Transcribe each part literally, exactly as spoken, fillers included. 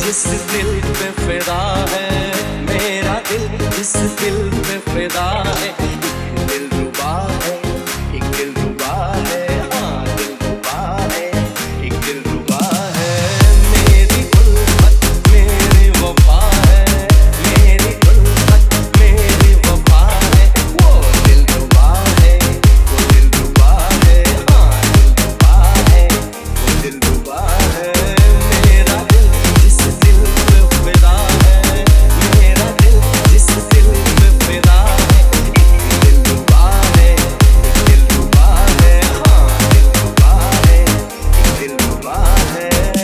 जिस दिल पे फिदा है, मेरा दिल जिस दिल पे फिदा है, एक दिल रुबा है, एक दिल रुबा है, हाँ दिल रुबा है, एक दिल रुबा है। मेरी उल्फत मेरी वफा है, मेरी उल्फत मेरी वफा है, वो दिल रुबा है, वो दिल रुबा है, हाँ दिल रुबा है, वो दिल रुबा है। मेरा दिल जिस दिल पे फिदा है, मेरा दिल जिस दिल पे फिदा है, एक दिल रुबा है, एक दिल रुबा है, हाँ दिल रुबा है, एक दिल रुबा है।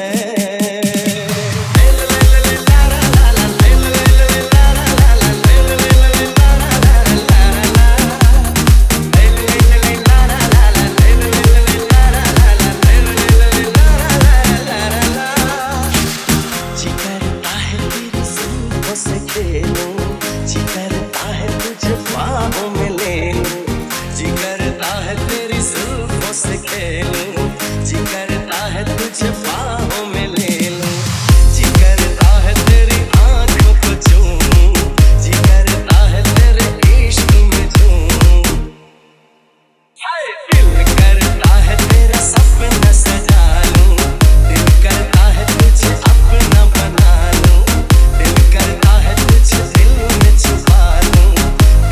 जी करता है तेरी जुल्फों से खेलूं, जी करता है तुझे बाहों में ले लूं, जी करता है तेरी जुल्फों से खेलूं, जी करता है तुझे